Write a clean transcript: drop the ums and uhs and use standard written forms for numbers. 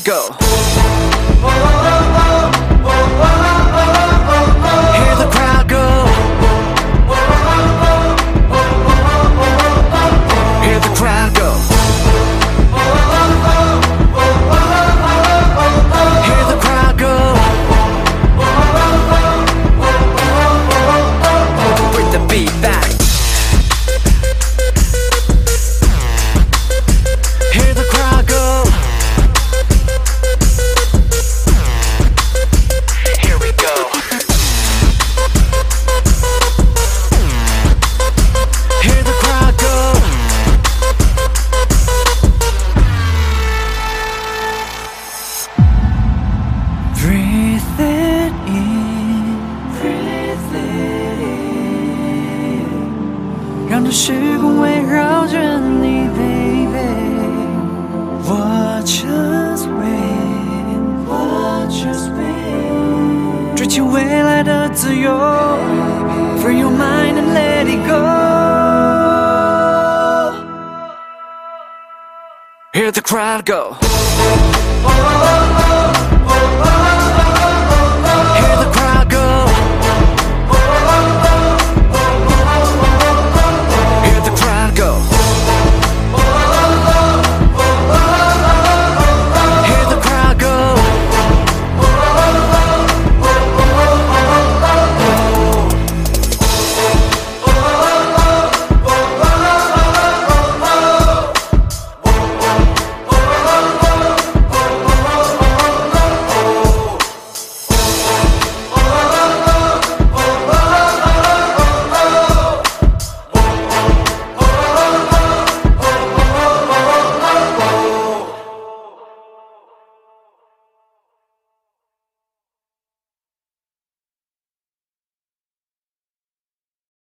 crowd go. Hear the crowd go. Hear the crowd go. Hear the crowd go. Bring the beat back. Hear the crowd go. Here we go. Hear the crowd go. Breathe it in, breathe it in， 让这时光围绕着你 ，baby。Watch us win, watch us win， 追求未来的自由 ，Free your mind and let it go。Hear the crowd go.